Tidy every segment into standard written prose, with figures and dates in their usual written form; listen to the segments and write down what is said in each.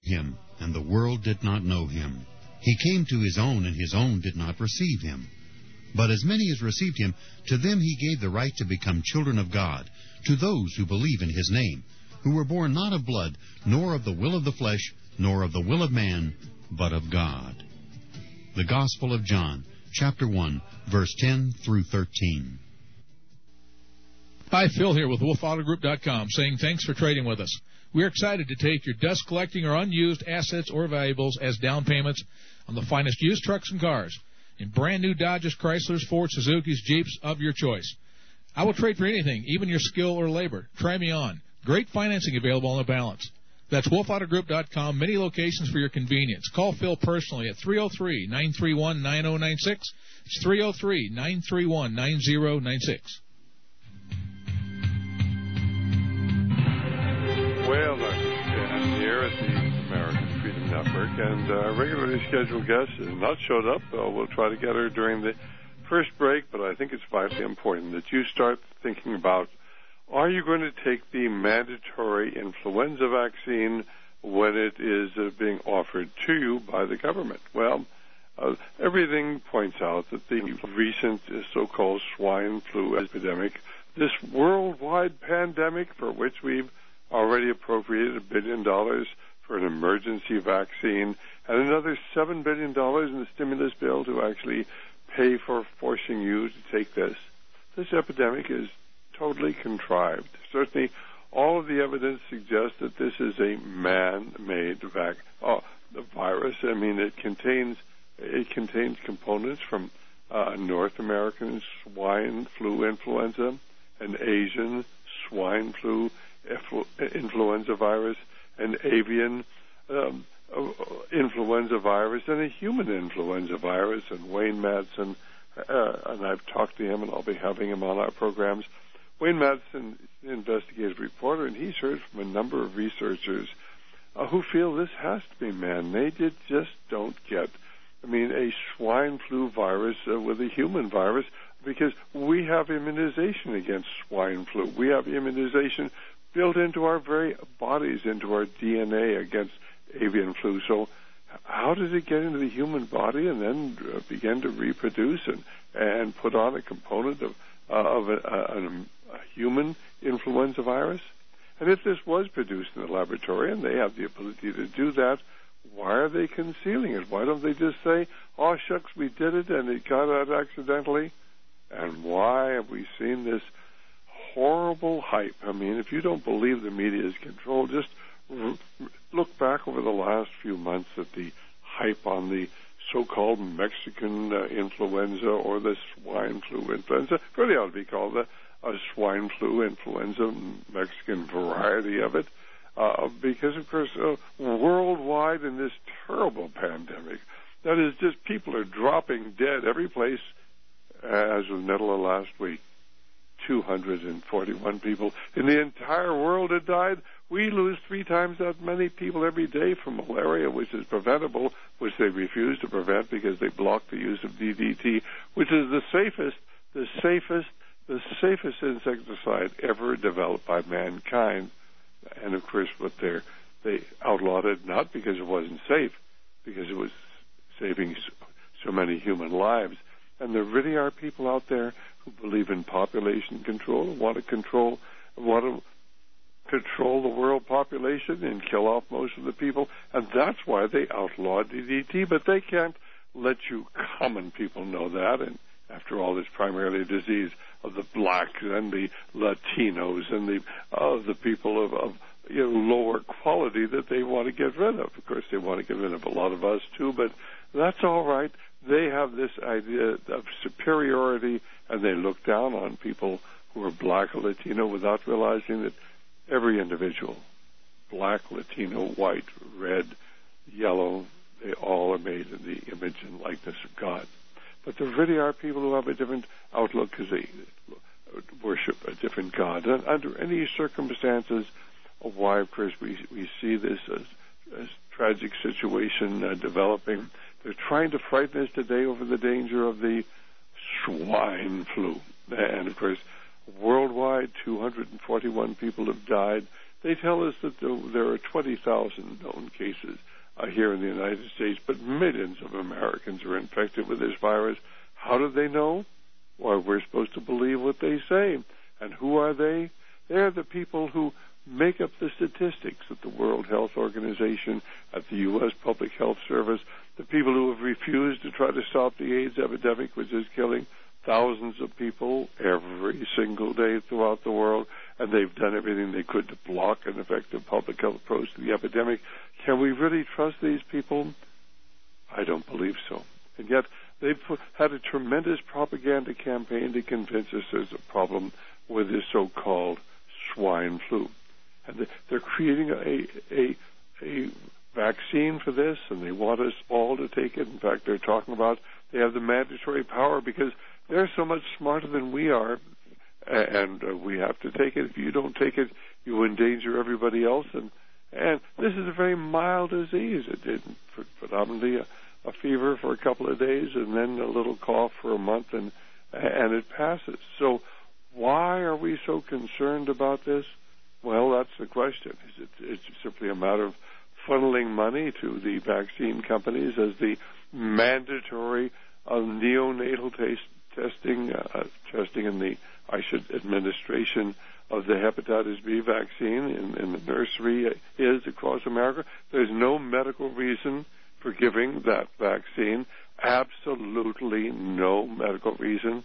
him, and the world did not know him. He came to his own, and his own did not receive him. But as many as received him, to them he gave the right to become children of God, to those who believe in his name, who were born not of blood, nor of the will of the flesh, nor of the will of man, but of God. The Gospel of John, chapter 1, verse 10 through 13. Hi, Phil here with WolfAutoGroup.com, saying thanks for trading with us. We're excited to take your dust collecting or unused assets or valuables as down payments on the finest used trucks and cars in brand new Dodges, Chryslers, Fords, Suzukis, Jeeps of your choice. I will trade for anything, even your skill or labor. Try me on. Great financing available on the balance. That's WolfAutoGroup.com, many locations for your convenience. Call Phil personally at 303-931-9096. It's 303-931-9096. Well, Dr. Stan here at the American Freedom Network, and our regularly scheduled guest has not showed up. We'll try to get her during the first break, but I think it's vitally important that you start thinking about, are you going to take the mandatory influenza vaccine when it is being offered to you by the government? Well, everything points out that the recent so-called swine flu epidemic, this worldwide pandemic for which we've already appropriated $1 billion for an emergency vaccine and another $7 billion in the stimulus bill to actually pay for forcing you to take this. This epidemic is totally contrived. Certainly, all of the evidence suggests that this is a man-made virus. I mean, it contains components from North American swine flu influenza, an Asian swine flu influenza virus, an avian influenza virus, and a human influenza virus. And Wayne Madsen, and I've talked to him, and I'll be having him on our programs. Wayne Madsen is an investigative reporter, and he's heard from a number of researchers who feel this has to be man-made. You just don't get, a swine flu virus with a human virus, because we have immunization against swine flu. We have immunization built into our very bodies, into our DNA against avian flu. So how does it get into the human body and then begin to reproduce and put on a component of a human influenza virus? And if this was produced in the laboratory and they have the ability to do that, why are they concealing it? Why don't they just say, oh, shucks, we did it and it got out accidentally? And why have we seen this horrible hype? If you don't believe the media is controlled, just look back over the last few months at the hype on the so-called Mexican influenza or the swine flu influenza. It really ought to be called a swine flu influenza, Mexican variety of it, because, of course, worldwide in this terrible pandemic, that is just people are dropping dead every place, as of the middle of last week. 241 people in the entire world had died. We lose 3 times that many people every day from malaria, which is preventable, which they refuse to prevent because they block the use of DDT, which is the safest insecticide ever developed by mankind. And of course, they outlawed it not because it wasn't safe, because it was saving so many human lives. And there really are people out there who believe in population control and want to control the world population and kill off most of the people. And that's why they outlawed DDT. But they can't let you common people know that. And after all, it's primarily a disease of the blacks and the Latinos and the people of lower quality that they want to get rid of. Of course, they want to get rid of a lot of us too, but that's all right. They have this idea of superiority, and they look down on people who are black or Latino without realizing that every individual, black, Latino, white, red, yellow, they all are made in the image and likeness of God. But there really are people who have a different outlook because they worship a different God. And under any circumstances of why, of course, we see this as tragic situation developing, they're trying to frighten us today over the danger of the swine flu. And, of course, worldwide, 241 people have died. They tell us that there are 20,000 known cases here in the United States, but millions of Americans are infected with this virus. How do they know? Well, we're supposed to believe what they say. And who are they? They're the people who make up the statistics at the World Health Organization, at the U.S. Public Health Service, the people who have refused to try to stop the AIDS epidemic, which is killing thousands of people every single day throughout the world, and they've done everything they could to block an effective public health approach to the epidemic. Can we really trust these people? I don't believe so. And yet they've had a tremendous propaganda campaign to convince us there's a problem with this so-called swine flu. And they're creating a vaccine for this, and they want us all to take it. In fact, they're talking about they have the mandatory power because they're so much smarter than we are, and we have to take it. If you don't take it, you endanger everybody else. And this is a very mild disease. It did predominantly a fever for a couple of days and then a little cough for a month, and it passes. So why are we so concerned about this? Well, that's the question. It's simply a matter of funneling money to the vaccine companies as the mandatory neonatal testing in the administration of the hepatitis B vaccine in the nursery is across America. There's no medical reason for giving that vaccine. Absolutely no medical reason.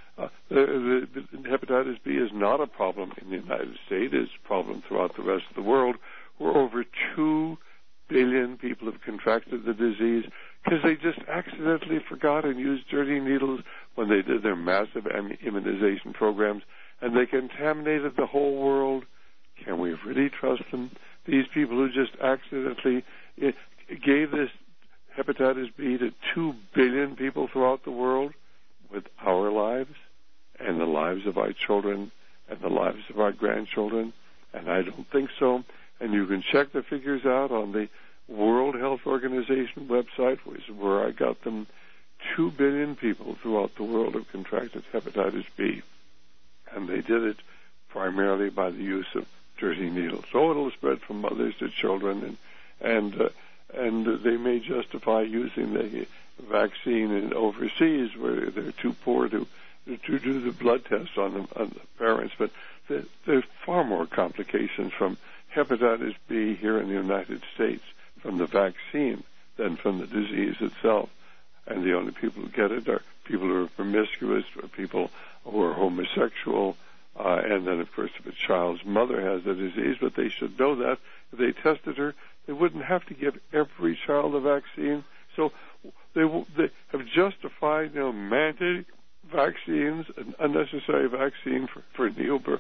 The hepatitis B is not a problem in the United States. It's a problem throughout the rest of the world, where over 2 billion people have contracted the disease because they just accidentally forgot and used dirty needles when they did their massive immunization programs, and they contaminated the whole world. Can we really trust them? These people who just accidentally gave this hepatitis B to 2 billion people throughout the world with our lives and the lives of our children and the lives of our grandchildren? And I don't think so. And you can check the figures out on the World Health Organization website, which is where I got them. 2 billion people throughout the world have contracted hepatitis B, and they did it primarily by the use of dirty needles. So it'll spread from mothers to children, and they may justify using the vaccine in overseas where they're too poor to do the blood tests on the parents. But there's far more complications from hepatitis B here in the United States from the vaccine than from the disease itself. And the only people who get it are people who are promiscuous, or people who are homosexual, and then, of course, if a child's mother has the disease. But they should know that. If they tested her, they wouldn't have to give every child a vaccine. So they have justified, mandating vaccines, an unnecessary vaccine for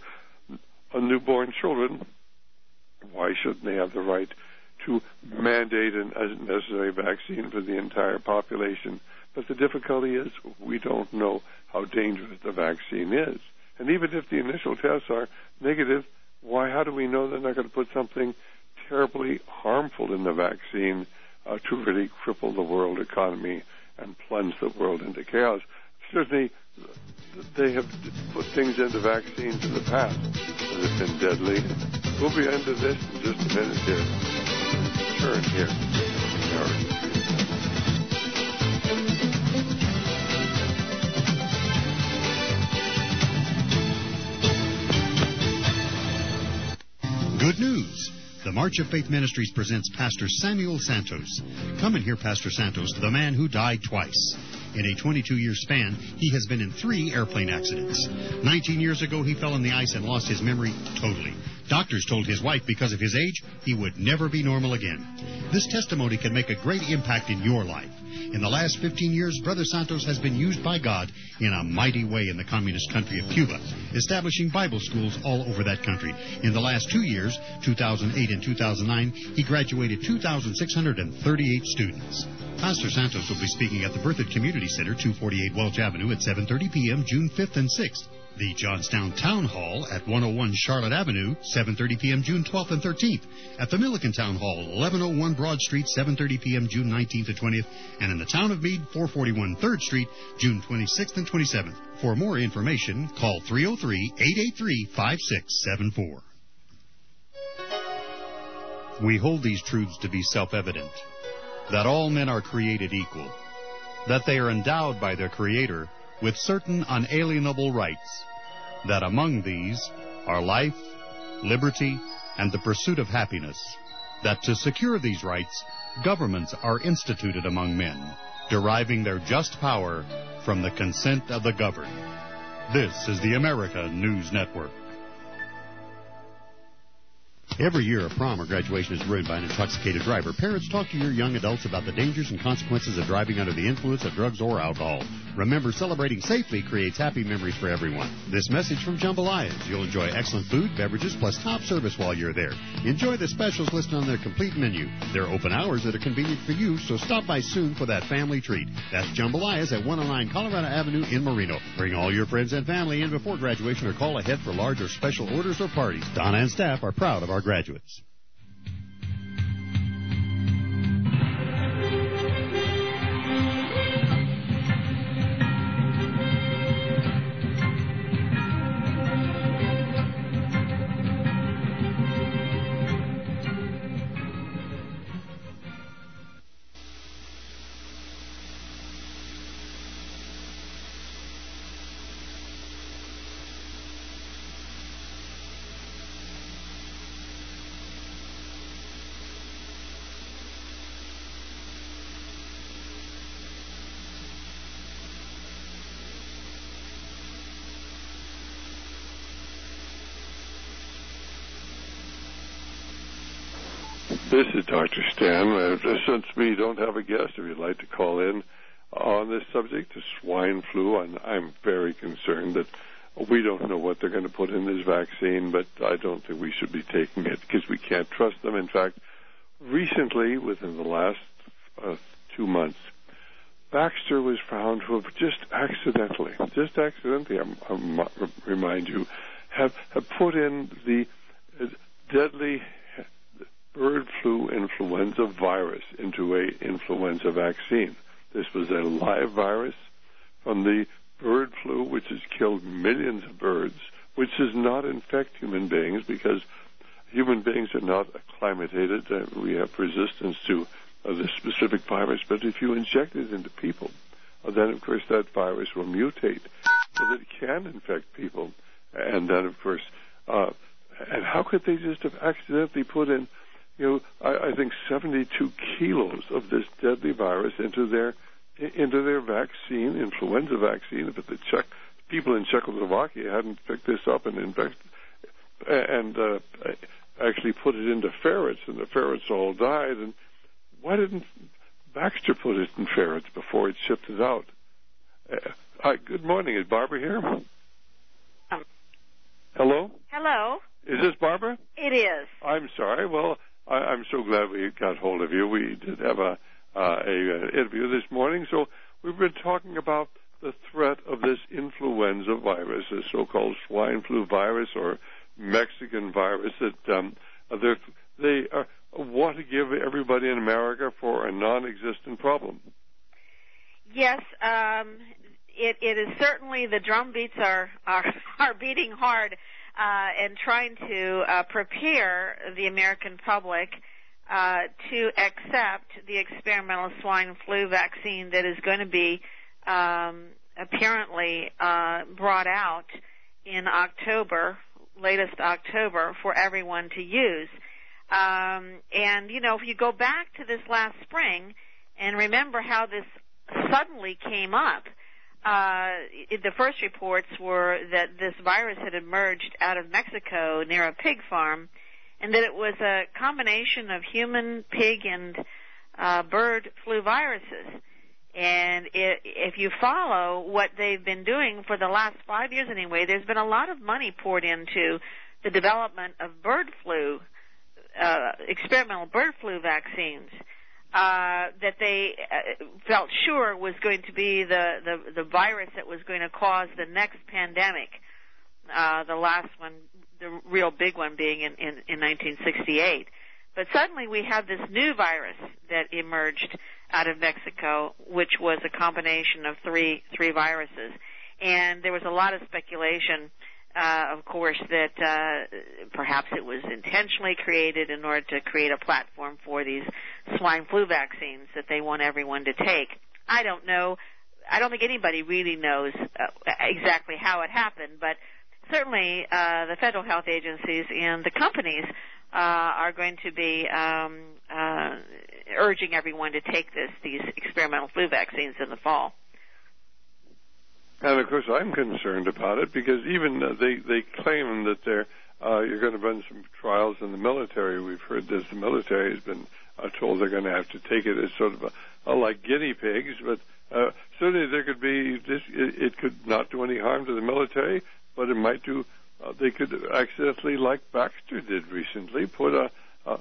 newborn children. Why shouldn't they have the right to mandate an unnecessary vaccine for the entire population? But the difficulty is we don't know how dangerous the vaccine is. And even if the initial tests are negative, how do we know they're not going to put something terribly harmful in the vaccine to really cripple the world economy and plunge the world into chaos? Certainly, they have put things into vaccines in the past that have been deadly. We'll be into this in just a minute here. Turn here. Good news. The March of Faith Ministries presents Pastor Samuel Santos. Come and hear Pastor Santos, the man who died twice. In a 22-year span, he has been in 3 airplane accidents. 19 years ago, he fell in the ice and lost his memory totally. Doctors told his wife because of his age, he would never be normal again. This testimony can make a great impact in your life. In the last 15 years, Brother Santos has been used by God in a mighty way in the communist country of Cuba, establishing Bible schools all over that country. In the last 2 years, 2008 and 2009, he graduated 2,638 students. Pastor Santos will be speaking at the Berthoud Community Center, 248 Welch Avenue at 7:30 p.m. June 5th and 6th. The Johnstown Town Hall at 101 Charlotte Avenue, 7:30 p.m. June 12th and 13th. At the Milliken Town Hall, 1101 Broad Street, 7:30 p.m. June 19th and 20th. And in the town of Meade, 441 3rd Street, June 26th and 27th. For more information, call 303-883-5674. We hold these truths to be self-evident, that all men are created equal, that they are endowed by their Creator with certain unalienable rights, that among these are life, liberty, and the pursuit of happiness, that to secure these rights, governments are instituted among men, deriving their just power from the consent of the governed. This is the America News Network. Every year, a prom or graduation is ruined by an intoxicated driver. Parents, talk to your young adults about the dangers and consequences of driving under the influence of drugs or alcohol. Remember, celebrating safely creates happy memories for everyone. This message from Jambalayas. You'll enjoy excellent food, beverages, plus top service while you're there. Enjoy the specials listed on their complete menu. There are open hours that are convenient for you, so stop by soon for that family treat. That's Jambalayas at 109 Colorado Avenue in Moreno. Bring all your friends and family in before graduation or call ahead for large or special orders or parties. Donna and staff are proud of our graduates. This is Dr. Stan. Since we don't have a guest, if you'd like to call in on this subject, the swine flu, and I'm very concerned that we don't know what they're going to put in this vaccine, but I don't think we should be taking it because we can't trust them. In fact, recently, within the last 2 months, Baxter was found to have just accidentally, I remind you, have put in the deadly bird flu influenza virus into a influenza vaccine. This was a live virus from the bird flu, which has killed millions of birds, which does not infect human beings because human beings are not acclimated. We have resistance to this specific virus, but if you inject it into people, then of course that virus will mutate so that it can infect people. And then of course, and how could they just have accidentally put in, I think 72 kilos of this deadly virus into their vaccine, influenza vaccine. If the people in Czechoslovakia hadn't picked this up and actually put it into ferrets, and the ferrets all died. And why didn't Baxter put it in ferrets before it shipped it out? Good morning. Is Barbara here? Hello? Hello. Is this Barbara? It is. I'm sorry. Well, I'm so glad we got hold of you. We did have a interview this morning. So we've been talking about the threat of this influenza virus, the so-called swine flu virus or Mexican virus that they want to give everybody in America for a non-existent problem. Yes, it is certainly, the drum beats are beating hard and trying to prepare the American public to accept the experimental swine flu vaccine that is going to be apparently brought out in October, latest October, for everyone to use. And, if you go back to this last spring and remember how this suddenly came up, the first reports were that this virus had emerged out of Mexico near a pig farm, and that it was a combination of human, pig, and bird flu viruses. And if you follow what they've been doing for the last 5 years anyway, there's been a lot of money poured into the development of bird flu, experimental bird flu vaccines. That they felt sure was going to be the virus that was going to cause the next pandemic, the last one, the real big one being in 1968. But suddenly we have this new virus that emerged out of Mexico, which was a combination of three viruses. And there was a lot of speculation of course, that perhaps it was intentionally created in order to create a platform for these swine flu vaccines that they want everyone to take. I don't know. I don't think anybody really knows exactly how it happened, but certainly the federal health agencies and the companies are going to be urging everyone to take these experimental flu vaccines in the fall. And of course, I'm concerned about it because even they claim that you're going to run some trials in the military. We've heard this. The military has been told they're going to have to take it as sort of like guinea pigs. But certainly there could be this. It could not do any harm to the military, but it might do. They could accidentally, like Baxter did recently, put a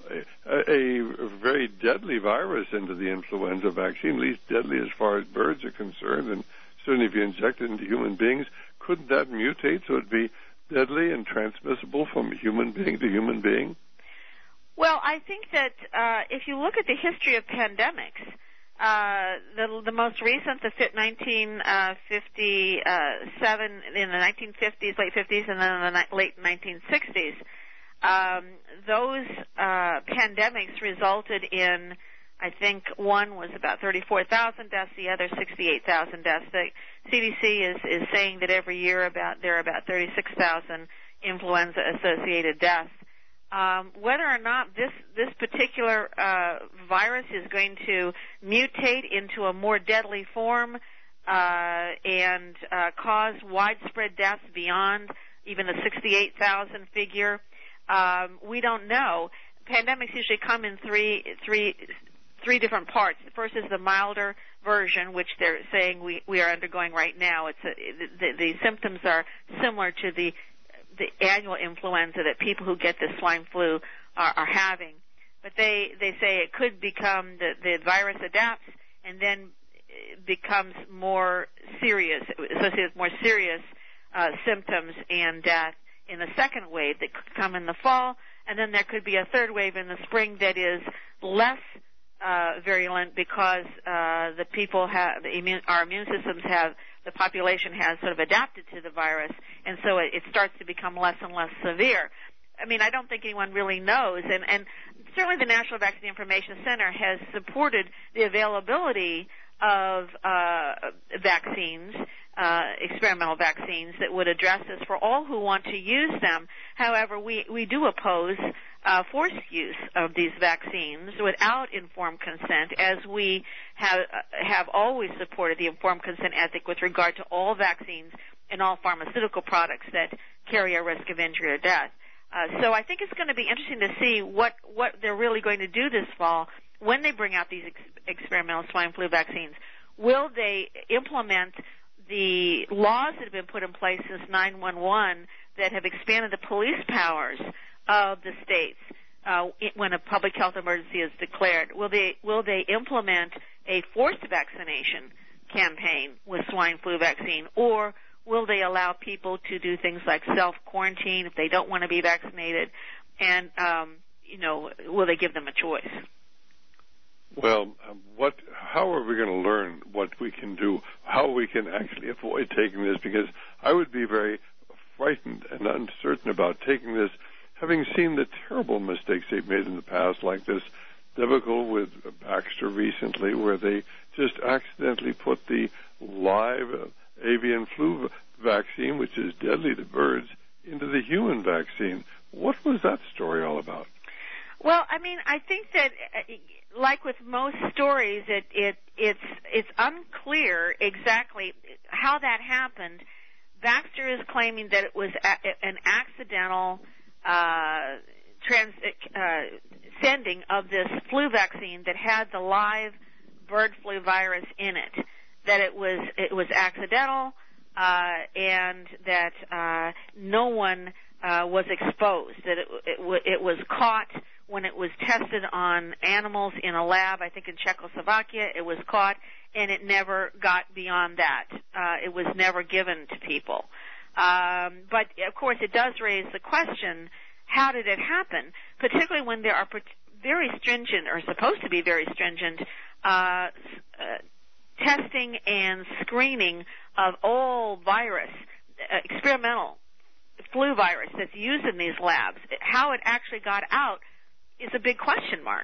very deadly virus into the influenza vaccine, at least deadly as far as birds are concerned, and certainly if you inject it into human beings, couldn't that mutate so it'd be deadly and transmissible from human being to human being? Well, I think that if you look at the history of pandemics, the most recent, the 1957, in the 1950s, late 50s, and then in the late 1960s, those pandemics resulted in, I think one was about 34,000 deaths, the other 68,000 deaths. The CDC is saying that every year there are about 36,000 influenza-associated deaths. Whether or not this particular virus is going to mutate into a more deadly form and cause widespread deaths beyond even the 68,000 figure, we don't know. Pandemics usually come in three different parts. The first is the milder version, which they're saying we are undergoing right now. The symptoms are similar to the annual influenza that people who get the swine flu are having. But they say it could become the virus adapts and then becomes more serious, associated with more serious symptoms and death in the second wave that could come in the fall. And then there could be a third wave in the spring that is less virulent because the people our immune systems the population has sort of adapted to the virus, and so it starts to become less and less severe. I mean, I don't think anyone really knows, and certainly the National Vaccine Information Center has supported the availability of vaccines, experimental vaccines that would address this for all who want to use them. However, we do oppose forced use of these vaccines without informed consent, as we have always supported the informed consent ethic with regard to all vaccines and all pharmaceutical products that carry a risk of injury or death. So I think it's going to be interesting to see what they're really going to do this fall when they bring out these experimental swine flu vaccines. Will they implement the laws that have been put in place since 9/11 that have expanded the police powers of the states when a public health emergency is declared? Will they implement a forced vaccination campaign with swine flu vaccine, or will they allow people to do things like self-quarantine if they don't want to be vaccinated? And, will they give them a choice? Well, how are we going to learn what we can do, how we can actually avoid taking this? Because I would be very frightened and uncertain about taking this, having seen the terrible mistakes they've made in the past, like this debacle with Baxter recently, where they just accidentally put the live avian flu vaccine, which is deadly to birds, into the human vaccine. What was that story all about? Well, I mean, I think that, like with most stories, it's unclear exactly how that happened. Baxter is claiming that it was an accidental sending of this flu vaccine that had the live bird flu virus in it. That it was accidental, and that no one was exposed. That it was caught when it was tested on animals in a lab, I think in Czechoslovakia. It was caught, and it never got beyond that. It was never given to people. But, of course, it does raise the question, how did it happen, particularly when there are very stringent, or supposed to be very stringent, testing and screening of all virus, experimental flu virus that's used in these labs, how it actually got out is a big question mark.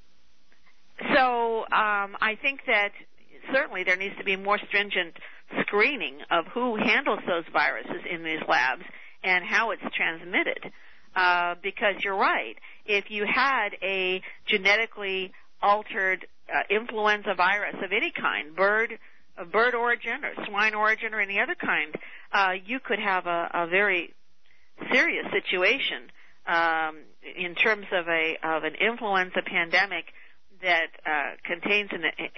So I think that certainly there needs to be more stringent screening of who handles those viruses in these labs and how it's transmitted. Because you're right, if you had a genetically altered influenza virus of any kind, bird origin or swine origin or any other kind, you could have a very serious situation in terms of an influenza pandemic that contains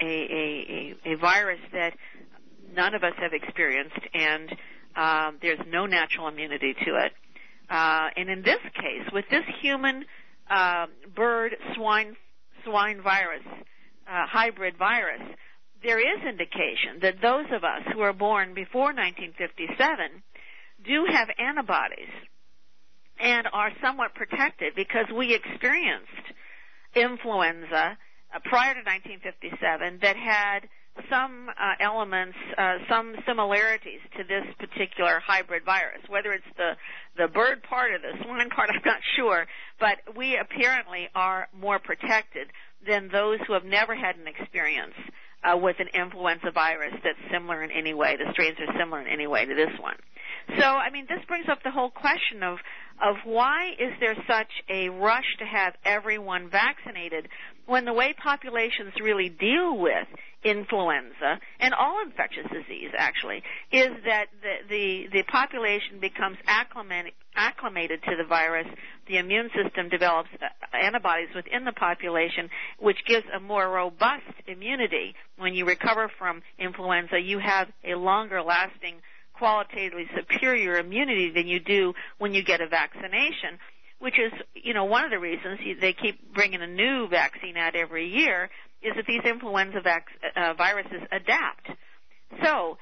a virus that none of us have experienced, and there's no natural immunity to it. And in this case, with this human bird swine virus, hybrid virus, there is indication that those of us who are born before 1957 do have antibodies and are somewhat protected because we experienced influenza prior to 1957 that had some elements, some similarities to this particular hybrid virus. Whether it's the bird part or the swine part, I'm not sure, but we apparently are more protected than those who have never had an experience with an influenza virus that's similar in any way. The strains are similar in any way to this one. So, I mean, this brings up the whole question of why is there such a rush to have everyone vaccinated when the way populations really deal with influenza and all infectious disease actually is that the population becomes acclimated to the virus. The immune system develops antibodies within the population, which gives a more robust immunity. When you recover from influenza, you have a longer lasting, qualitatively superior immunity than you do when you get a vaccination, which is, one of the reasons they keep bringing a new vaccine out every year is that these influenza viruses adapt. So,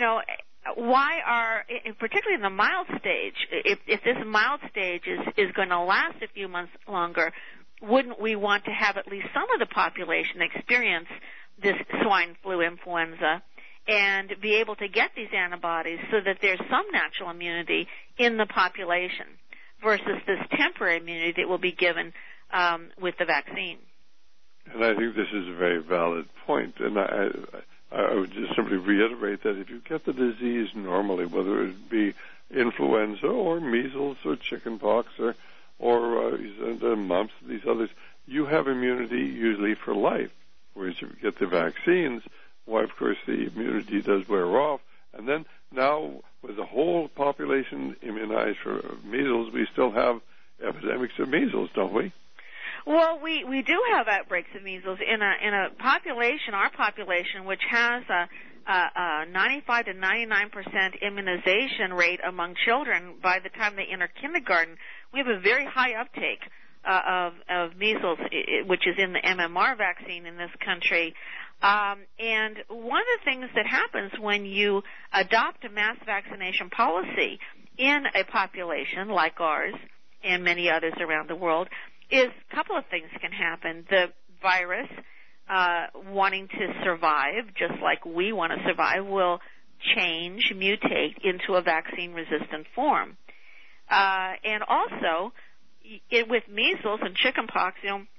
why are, particularly in the mild stage, if this mild stage is going to last a few months longer, wouldn't we want to have at least some of the population experience this swine flu influenza and be able to get these antibodies so that there's some natural immunity in the population versus this temporary immunity that will be given with the vaccine? And I think this is a very valid point. And I would just simply reiterate that if you get the disease normally, whether it be influenza or measles or chickenpox or mumps, these others, you have immunity usually for life. Whereas if you get the vaccines, why, of course, the immunity does wear off. And then now, with the whole population immunized for measles, we still have epidemics of measles, don't we? Well, we do have outbreaks of measles in a population, our population, which has a 95 to 99% immunization rate among children by the time they enter kindergarten. We have a very high uptake of measles, which is in the MMR vaccine in this country. And one of the things that happens when you adopt a mass vaccination policy in a population like ours and many others around the world is a couple of things can happen. The virus, wanting to survive, just like we want to survive, will change, mutate into a vaccine-resistant form. And also, with measles and chickenpox,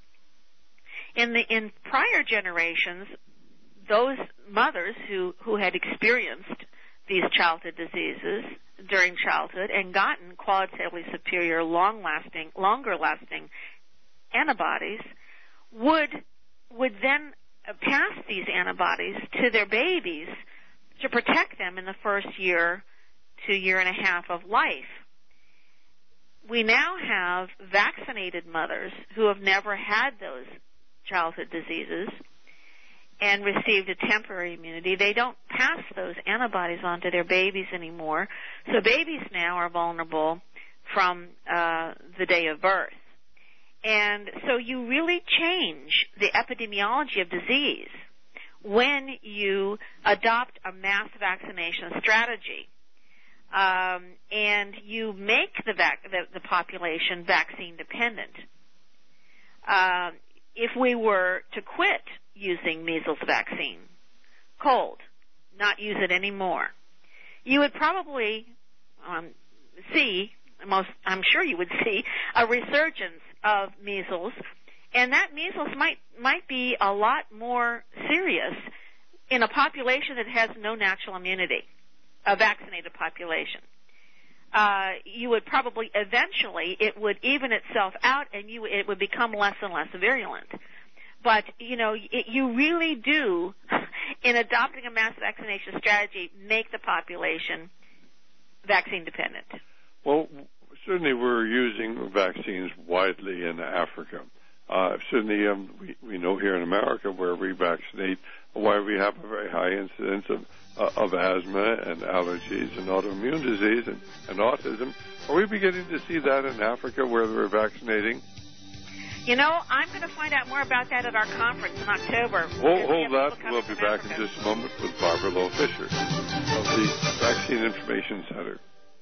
in prior generations, those mothers who had experienced these childhood diseases during childhood and gotten qualitatively superior, longer lasting antibodies would then pass these antibodies to their babies to protect them in the first year to year and a half of life. We now have vaccinated mothers who have never had those childhood diseases and received a temporary immunity. They don't pass those antibodies on to their babies anymore. So babies now are vulnerable from the day of birth. And so you really change the epidemiology of disease when you adopt a mass vaccination strategy. And you make the population vaccine dependent. If we were to quit using measles vaccine, cold, not use it anymore, you would probably see I'm sure you would see a resurgence of measles, and that measles might be a lot more serious in a population that has no natural immunity, a vaccinated population. You would probably eventually, it would even itself out, and it would become less and less virulent. But, you really do, in adopting a mass vaccination strategy, make the population vaccine dependent. Well, certainly we're using vaccines widely in Africa. Certainly we know here in America where we vaccinate, why we have a very high incidence of asthma and allergies and autoimmune disease and autism. Are we beginning to see that in Africa where they're vaccinating? I'm going to find out more about that at our conference in October. Hold that. We'll be back in just a moment with Barbara Lowe Fisher of the Vaccine Information Center.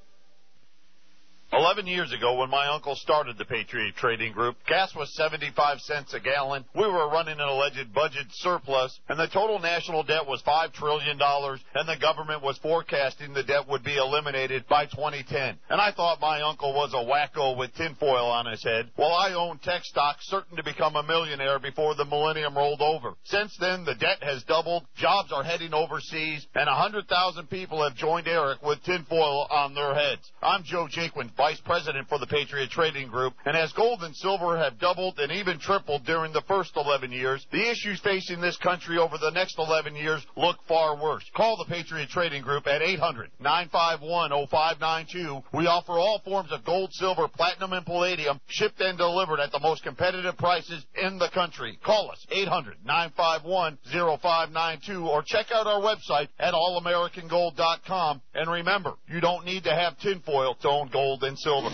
11 years ago, when my uncle started the Patriot Trading Group, gas was 75 cents a gallon. We were running an alleged budget surplus, and the total national debt was $5 trillion, and the government was forecasting the debt would be eliminated by 2010. And I thought my uncle was a wacko with tinfoil on his head. Well, I owned tech stocks, certain to become a millionaire before the millennium rolled over. Since then, the debt has doubled, jobs are heading overseas, and 100,000 people have joined Eric with tinfoil on their heads. I'm Joe Jaquin, Vice President for the Patriot Trading Group, and as gold and silver have doubled and even tripled during the first 11 years, the issues facing this country over the next 11 years look far worse. Call the Patriot Trading Group at 800-951-0592. We offer all forms of gold, silver, platinum, and palladium, shipped and delivered at the most competitive prices in the country. Call us, 800-951-0592, or check out our website at allamericangold.com. And remember, you don't need to have tinfoil to own gold and silver.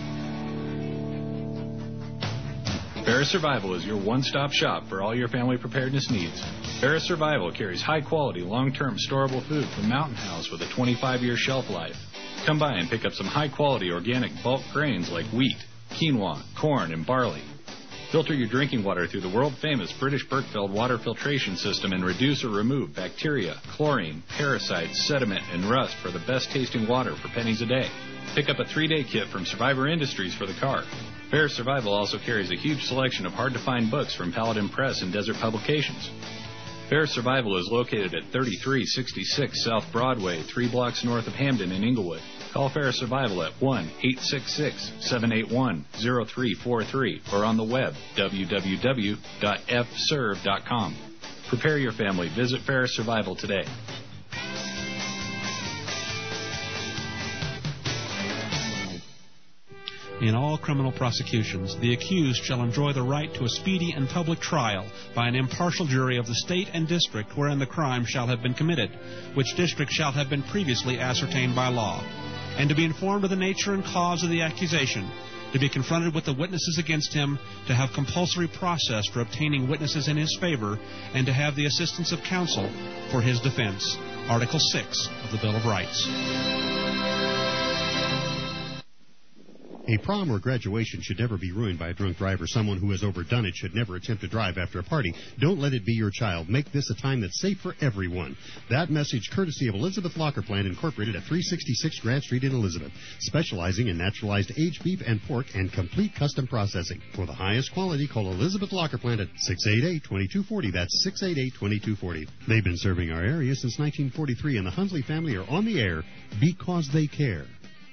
Ferris Survival is your one-stop shop for all your family preparedness needs. Ferris Survival carries high-quality, long-term storable food from Mountain House with a 25-year shelf life. Come by and pick up some high-quality organic bulk grains like wheat, quinoa, corn, and barley. Filter your drinking water through the world-famous British Berkefeld water filtration system and reduce or remove bacteria, chlorine, parasites, sediment, and rust for the best-tasting water for pennies a day. Pick up a 3-day kit from Survivor Industries for the car. Ferris Survival also carries a huge selection of hard-to-find books from Paladin Press and Desert Publications. Ferris Survival is located at 3366 South Broadway, 3 blocks north of Hamden in Inglewood. Call Ferris Survival at 1-866-781-0343 or on the web, www.fserve.com. Prepare your family. Visit Ferris Survival today. In all criminal prosecutions, the accused shall enjoy the right to a speedy and public trial by an impartial jury of the state and district wherein the crime shall have been committed, which district shall have been previously ascertained by law, and to be informed of the nature and cause of the accusation, to be confronted with the witnesses against him, to have compulsory process for obtaining witnesses in his favor, and to have the assistance of counsel for his defense. Article 6 of the Bill of Rights. A prom or graduation should never be ruined by a drunk driver. Someone who has overdone it should never attempt to drive after a party. Don't let it be your child. Make this a time that's safe for everyone. That message courtesy of Elizabeth Locker Plant, Incorporated at 366 Grant Street in Elizabeth, specializing in naturalized aged beef and pork and complete custom processing. For the highest quality, call Elizabeth Locker Plant at 688-2240. That's 688-2240. They've been serving our area since 1943, and the Hunsley family are on the air because they care.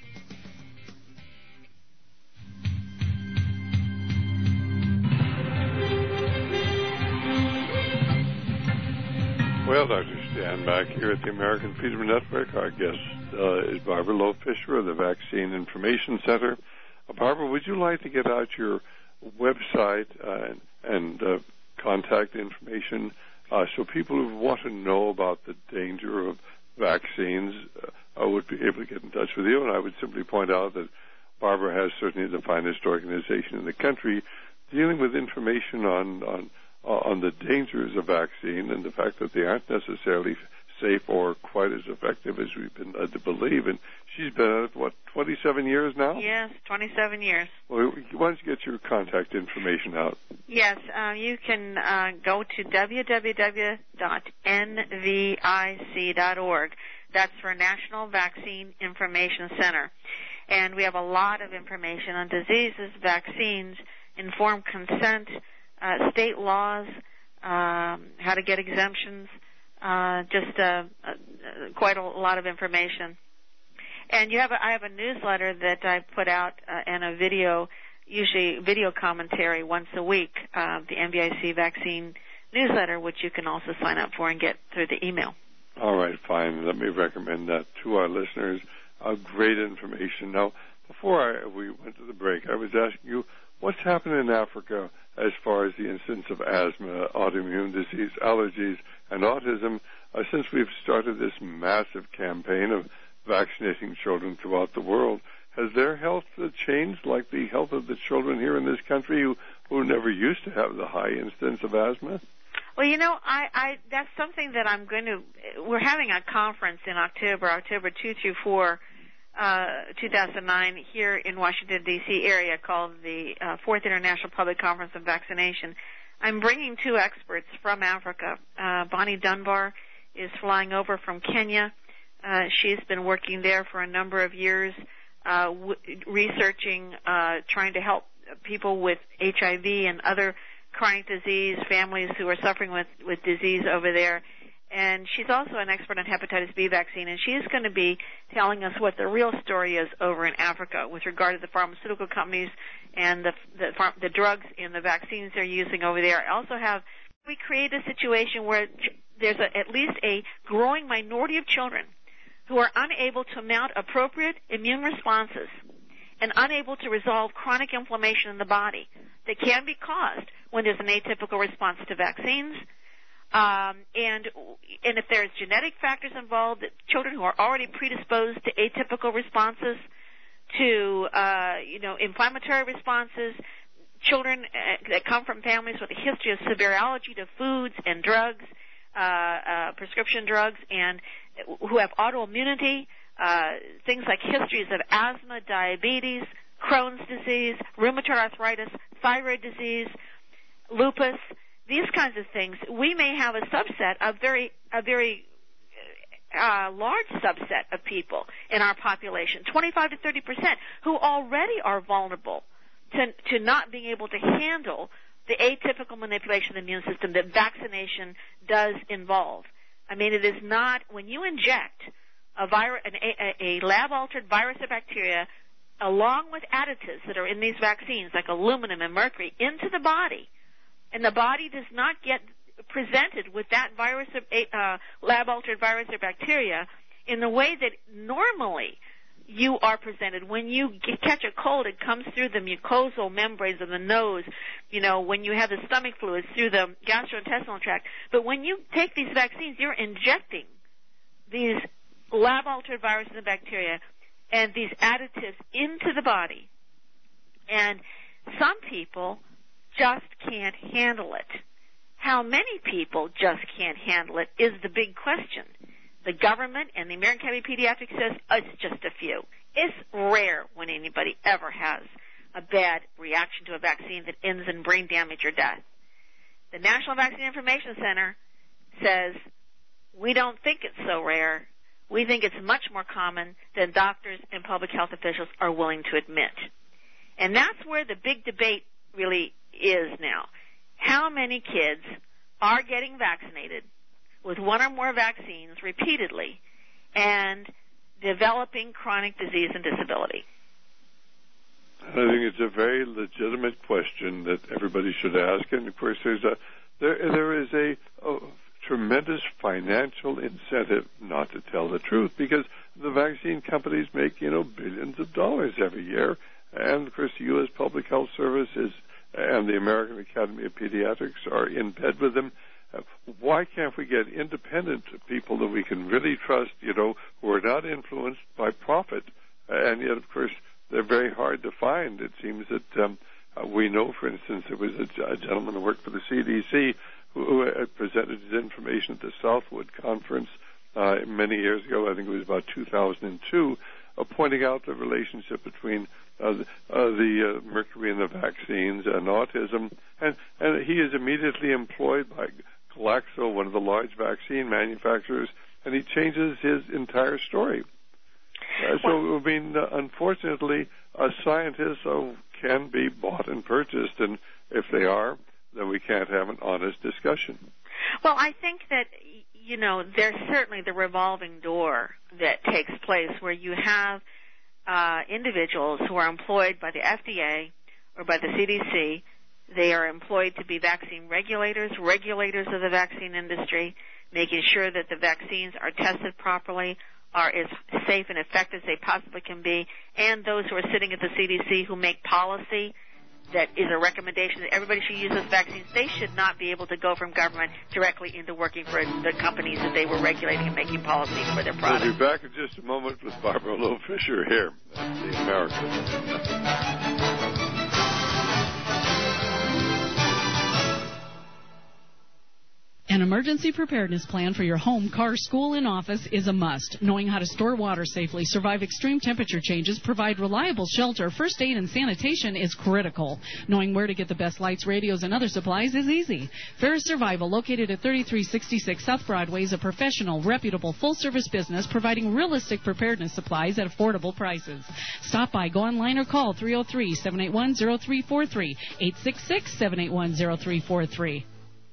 Well, Dr. Stan, back here at the American Freedom Network. Our guest is Barbara Lowe Fisher of the Vaccine Information Center. Barbara, would you like to get out your website and contact information so people who want to know about the danger of vaccines would be able to get in touch with you? And I would simply point out that Barbara has certainly the finest organization in the country dealing with information on the dangers of vaccine and the fact that they aren't necessarily safe or quite as effective as we've been led to believe. And she's been at it, 27 years now? Yes, 27 years. Well, why don't you get your contact information out? Yes, you can go to www.nvic.org. That's for National Vaccine Information Center. And we have a lot of information on diseases, vaccines, informed consent, state laws, how to get exemptions, quite a lot of information. And I have a newsletter that I put out and a video, usually video commentary once a week, the NVIC vaccine newsletter, which you can also sign up for and get through the email. All right, fine. Let me recommend that to our listeners. Great information. Now, before we went to the break, I was asking you, what's happening in Africa as far as the incidence of asthma, autoimmune disease, allergies, and autism since we've started this massive campaign of vaccinating children throughout the world? Has their health changed like the health of the children here in this country who never used to have the high incidence of asthma? Well, I that's something that we're having a conference in October 2 through 4, 2009 here in Washington, D.C. area called the 4th International Public Conference on Vaccination. I'm bringing 2 experts from Africa. Bonnie Dunbar is flying over from Kenya. She's been working there for a number of years, researching, trying to help people with HIV and other chronic disease, families who are suffering with disease over there. And she's also an expert on hepatitis B vaccine, and she's going to be telling us what the real story is over in Africa with regard to the pharmaceutical companies and the drugs and the vaccines they're using over there. We create a situation where there's at least a growing minority of children who are unable to mount appropriate immune responses and unable to resolve chronic inflammation in the body that can be caused when there's an atypical response to vaccines. And if there's genetic factors involved, children who are already predisposed to atypical responses, to inflammatory responses, children that come from families with a history of severe allergy to foods and drugs, prescription drugs, and who have autoimmunity, things like histories of asthma, diabetes, Crohn's disease, rheumatoid arthritis, thyroid disease, lupus, these kinds of things. We may have a subset, a very large subset of people in our population, 25 to 30%, who already are vulnerable to not being able to handle the atypical manipulation of the immune system that vaccination does involve. I mean, it is not, when you inject a lab-altered virus or bacteria along with additives that are in these vaccines, like aluminum and mercury, into the body, and the body does not get presented with that virus, lab-altered virus or bacteria in the way that normally you are presented. When you catch a cold, it comes through the mucosal membranes of the nose. When you have the stomach flu, it's through the gastrointestinal tract. But when you take these vaccines, you're injecting these lab-altered viruses and bacteria and these additives into the body. And some people just can't handle it. How many people just can't handle it is the big question. The government and the American Academy of Pediatrics says it's just a few. It's rare when anybody ever has a bad reaction to a vaccine that ends in brain damage or death. The National Vaccine Information Center says we don't think it's so rare. We think it's much more common than doctors and public health officials are willing to admit. And that's where the big debate really is now. How many kids are getting vaccinated with one or more vaccines repeatedly and developing chronic disease and disability? I think it's a very legitimate question that everybody should ask. And, of course, there is a tremendous financial incentive not to tell the truth, because the vaccine companies make, billions of dollars every year. And, of course, the U.S. Public Health Service and the American Academy of Pediatrics are in bed with them. Why can't we get independent people that we can really trust, who are not influenced by profit? And yet, of course, they're very hard to find. It seems that we know, for instance, there was a gentleman who worked for the CDC who presented his information at the Southwood Conference many years ago. I think it was about 2002, pointing out the relationship between the mercury in the vaccines and autism. And he is immediately employed by Glaxo, one of the large vaccine manufacturers, and he changes his entire story. Unfortunately, scientists can be bought and purchased, and if they are, then we can't have an honest discussion. Well, I think that, there's certainly the revolving door that takes place where you have individuals who are employed by the FDA or by the CDC. They are employed to be vaccine regulators of the vaccine industry, making sure that the vaccines are tested properly, are as safe and effective as they possibly can be, and those who are sitting at the CDC who make policy that is a recommendation that everybody should use those vaccines. They should not be able to go from government directly into working for the companies that they were regulating and making policy for their products. We'll be back in just a moment with Barbara Loe Fisher here at The American. An emergency preparedness plan for your home, car, school, and office is a must. Knowing how to store water safely, survive extreme temperature changes, provide reliable shelter, first aid, and sanitation is critical. Knowing where to get the best lights, radios, and other supplies is easy. Ferris Survival, located at 3366 South Broadway, is a professional, reputable, full-service business providing realistic preparedness supplies at affordable prices. Stop by, go online, or call 303-781-0343, 866-781-0343.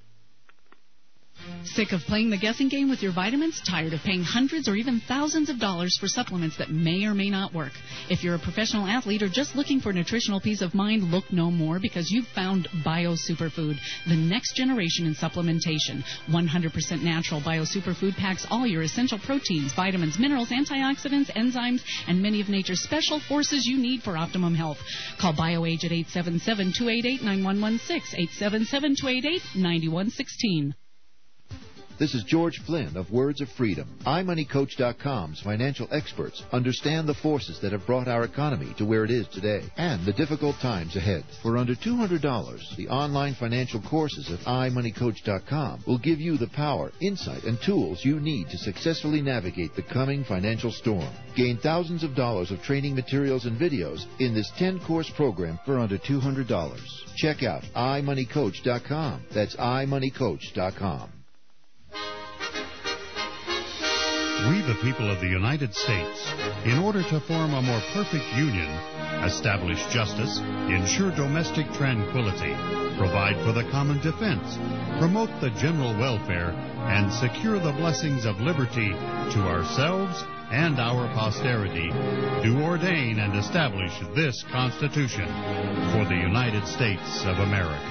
Sick of playing the guessing game with your vitamins? Tired of paying hundreds or even thousands of dollars for supplements that may or may not work? If you're a professional athlete or just looking for nutritional peace of mind, look no more, because you've found Bio Superfood, the next generation in supplementation. 100% natural Bio Superfood packs all your essential proteins, vitamins, minerals, antioxidants, enzymes, and many of nature's special forces you need for optimum health. Call BioAge at 877-288-9116, 877-288-9116. This is George Flynn of Words of Freedom. iMoneyCoach.com's financial experts understand the forces that have brought our economy to where it is today and the difficult times ahead. For under $200, the online financial courses at iMoneyCoach.com will give you the power, insight, and tools you need to successfully navigate the coming financial storm. Gain thousands of dollars of training materials and videos in this 10-course program for under $200. Check out iMoneyCoach.com. That's iMoneyCoach.com. We, the people of the United States, in order to form a more perfect union, establish justice, ensure domestic tranquility, provide for the common defense, promote the general welfare, and secure the blessings of liberty to ourselves and our posterity, do ordain and establish this Constitution for the United States of America.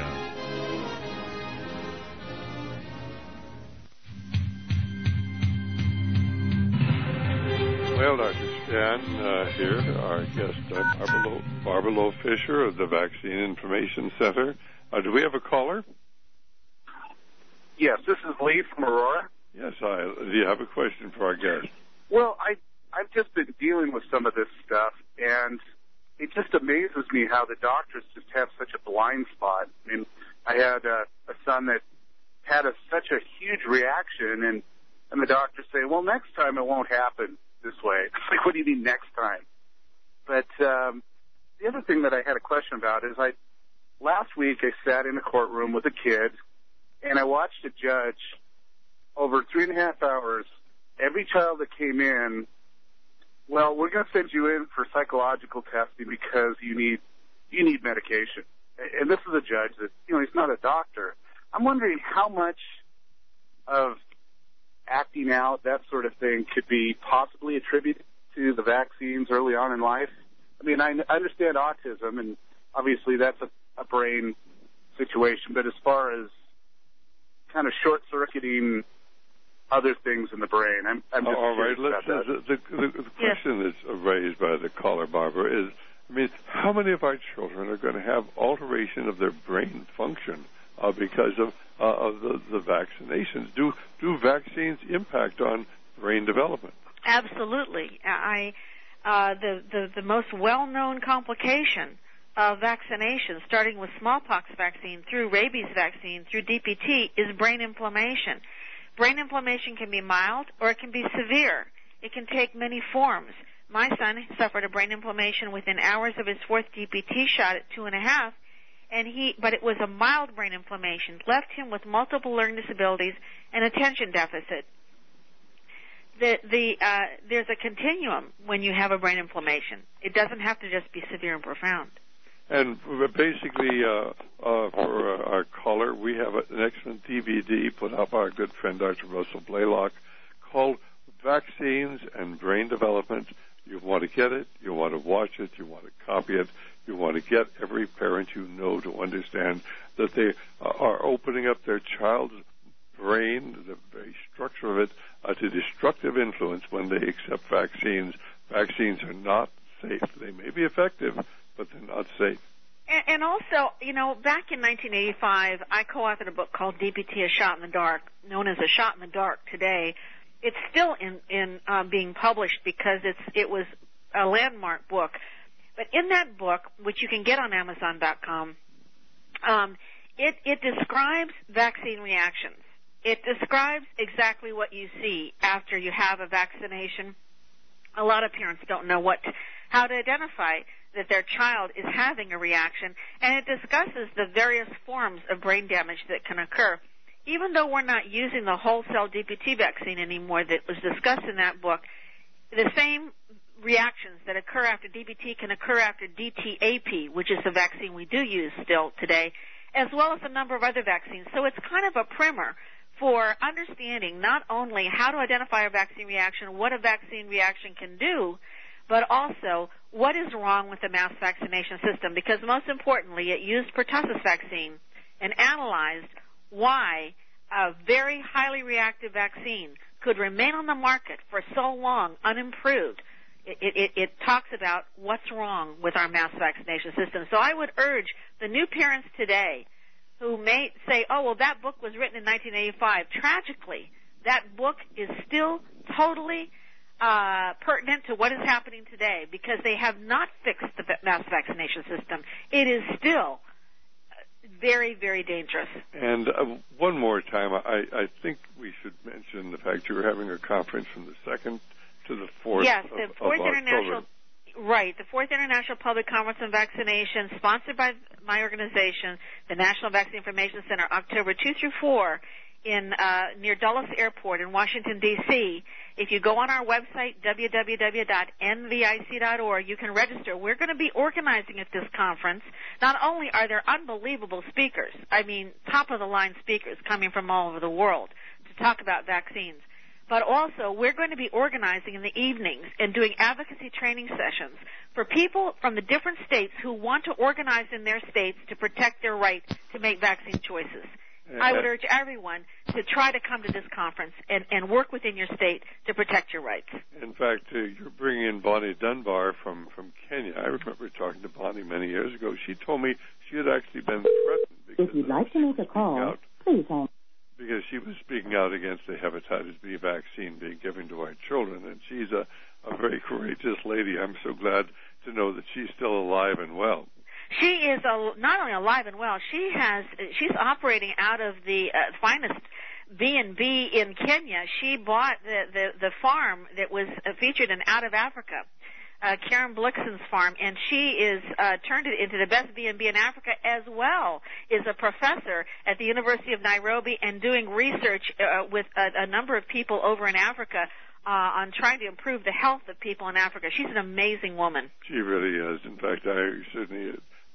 Well, Dr. Stan here, our guest, Barbara Loe Fisher of the Vaccine Information Center. Do we have a caller? Yes, this is Lee from Aurora. Yes, do you have a question for our guest? Well, I've just been dealing with some of this stuff, and it just amazes me how the doctors just have such a blind spot. I mean, I had a son that had such a huge reaction, and the doctors say, well, next time it won't happen this way. It's like, what do you mean next time? But the other thing that I had a question about is last week I sat in a courtroom with a kid, and I watched a judge over 3.5 hours. Every child that came in, well, we're going to send you in for psychological testing because you need medication. And this is a judge that, he's not a doctor. I'm wondering how much of acting out, that sort of thing, could be possibly attributed to the vaccines early on in life. I mean, I understand autism, and obviously that's a brain situation, but as far as kind of short-circuiting other things in the brain, I'm just all right. The question that's raised by the caller, Barbara, is, I mean, how many of our children are going to have alteration of their brain function because of the vaccinations? Do vaccines impact on brain development? Absolutely. The most well-known complication of vaccination, starting with smallpox vaccine, through rabies vaccine, through DPT, is brain inflammation. Brain inflammation can be mild or it can be severe. It can take many forms. My son suffered a brain inflammation within hours of his 4th DPT shot at 2.5. But it was a mild brain inflammation, left him with multiple learning disabilities and attention deficit. there's a continuum when you have a brain inflammation. It doesn't have to just be severe and profound. And basically, for our caller, we have an excellent DVD put up by our good friend Dr. Russell Blaylock called Vaccines and Brain Development. You want to get it, you want to watch it, you want to copy it, you want to get every parent you know to understand that they are opening up their child's brain, the very structure of it, to destructive influence when they accept vaccines. Vaccines are not safe. They may be effective, but they're not safe. And also, back in 1985, I co-authored a book called DPT, A Shot in the Dark, known as A Shot in the Dark today. It's still in being published because it was a landmark book. But in that book, which you can get on Amazon.com, it describes vaccine reactions. It describes exactly what you see after you have a vaccination. A lot of parents don't know how to identify that their child is having a reaction, and it discusses the various forms of brain damage that can occur. Even though we're not using the whole cell DPT vaccine anymore that was discussed in that book, the same reactions that occur after DPT can occur after DTaP, which is the vaccine we do use still today, as well as a number of other vaccines. So it's kind of a primer for understanding not only how to identify a vaccine reaction, what a vaccine reaction can do, but also what is wrong with the mass vaccination system. Because most importantly, it used pertussis vaccine and analyzed why a very highly reactive vaccine could remain on the market for so long unimproved. It talks about what's wrong with our mass vaccination system. So I would urge the new parents today who may say, oh, well, that book was written in 1985. Tragically, that book is still totally pertinent to what is happening today because they have not fixed the mass vaccination system. It is still very, very dangerous. And one more time, I think we should mention the fact you're having a conference from the 2nd to the 4th of October. Right, the 4th International Public Conference on Vaccination, sponsored by my organization, the National Vaccine Information Center, October 2 through 4 in near Dulles Airport in Washington, D.C. If you go on our website, www.nvic.org, you can register. We're going to be organizing at this conference. Not only are there unbelievable speakers, top-of-the-line speakers coming from all over the world to talk about vaccines, but also we're going to be organizing in the evenings and doing advocacy training sessions for people from the different states who want to organize in their states to protect their right to make vaccine choices. I would urge everyone to try to come to this conference and work within your state to protect your rights. In fact, you're bringing in Bonnie Dunbar from Kenya. I remember talking to Bonnie many years ago. She told me she had actually been threatened because if you'd like to make a call, please hold. Because she was speaking out against the hepatitis B vaccine being given to our children, and she's a very courageous lady. I'm so glad to know that she's still alive and well. She is not only alive and well. She's operating out of the finest B&B in Kenya. She bought the farm that was featured in Out of Africa, Karen Blixen's farm, and she is turned it into the best B&B in Africa, as well is a professor at the University of Nairobi and doing research with a number of people over in Africa on trying to improve the health of people in Africa. She's an amazing woman. She really is. In fact, I certainly,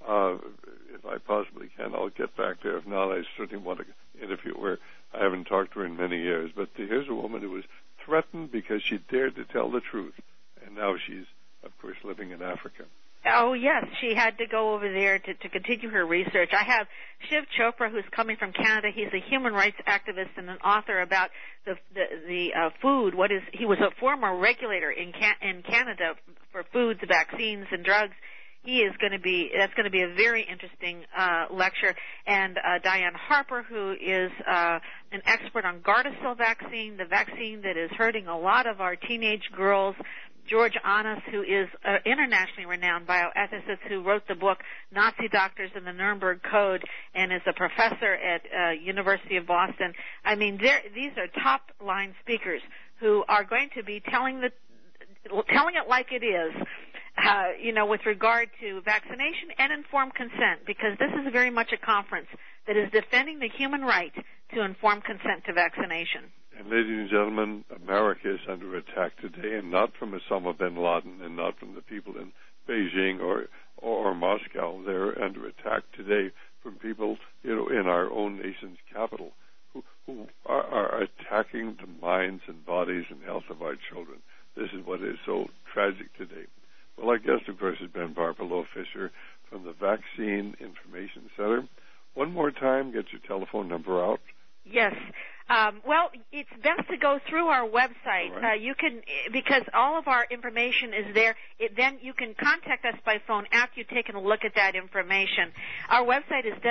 if I possibly can, I'll get back there. If not, I certainly want to interview her. I haven't talked to her in many years. But here's a woman who was threatened because she dared to tell the truth, and now she's, of course, living in Africa. Oh, yes. She had to go over there to continue her research. I have Shiv Chopra, who's coming from Canada. He's a human rights activist and an author about the food. He was a former regulator in Canada for foods, vaccines, and drugs. That's going to be a very interesting lecture. And Diane Harper, who is an expert on Gardasil vaccine, the vaccine that is hurting a lot of our teenage girls. George Annas, who is an internationally renowned bioethicist who wrote the book Nazi Doctors and the Nuremberg Code and is a professor at University of Boston. These are top-line speakers who are going to be telling it like it is, with regard to vaccination and informed consent, because this is very much a conference that is defending the human right to informed consent to vaccination. And ladies and gentlemen, America is under attack today, and not from Osama bin Laden and not from the people in Beijing or Moscow. They're under attack today from people, in our own nation's capital who are attacking the minds and bodies and health of our children. This is what is so tragic today. Well, our guest, of course, has been Barbara Lowe-Fisher from the Vaccine Information Center. One more time, get your telephone number out. Yes. Well, it's best to go through our website. Right. You can, because all of our information is there. Then you can contact us by phone after you've taken a look at that information. Our website is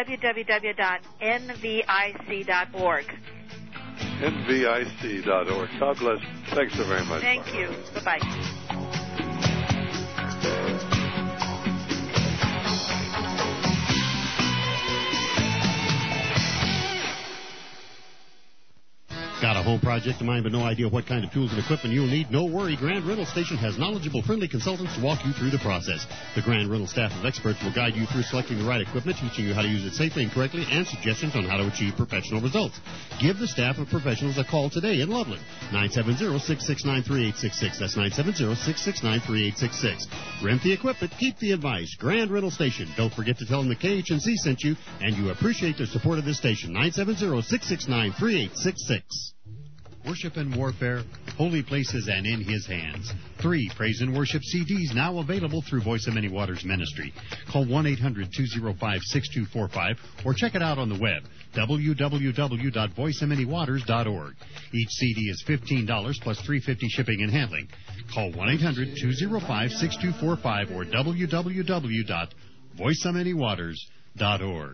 www.nvic.org. nvic.org. God bless. Thanks so very much. Thank Barbara. you. Bye-bye. Got a home project in mind but no idea what kind of tools and equipment you'll need? No worry, Grand Rental Station has knowledgeable, friendly consultants to walk you through the process. The Grand Rental staff of experts will guide you through selecting the right equipment, teaching you how to use it safely and correctly, and suggestions on how to achieve professional results. Give the staff of professionals a call today in Loveland. 970-669-3866. That's 970-669-3866. Rent the equipment, keep the advice. Grand Rental Station. Don't forget to tell them the KHNC sent you, and you appreciate their support of this station. 970-669-3866. Worship and Warfare, Holy Places and In His Hands. 3 praise and worship CDs now available through Voice of Many Waters Ministry. Call 1-800-205-6245 or check it out on the web, www.voiceofmanywaters.org. Each CD is $15 plus $3.50 shipping and handling. Call 1-800-205-6245 or www.voiceofmanywaters.org.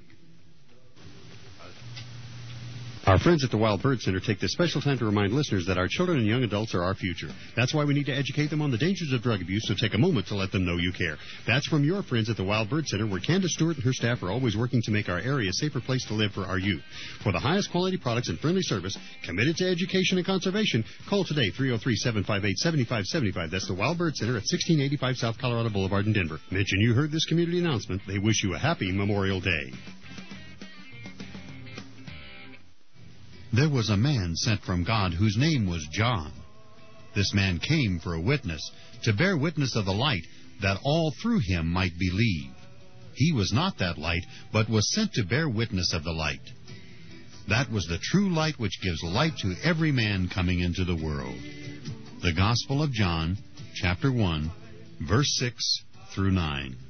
Our friends at the Wild Bird Center take this special time to remind listeners that our children and young adults are our future. That's why we need to educate them on the dangers of drug abuse, so take a moment to let them know you care. That's from your friends at the Wild Bird Center, where Candace Stewart and her staff are always working to make our area a safer place to live for our youth. For the highest quality products and friendly service, committed to education and conservation, call today, 303-758-7575. That's the Wild Bird Center at 1685 South Colorado Boulevard in Denver. Mention you heard this community announcement. They wish you a happy Memorial Day. There was a man sent from God whose name was John. This man came for a witness, to bear witness of the light, that all through him might believe. He was not that light, but was sent to bear witness of the light. That was the true light which gives light to every man coming into the world. The Gospel of John, chapter 1, verse 6 through 9.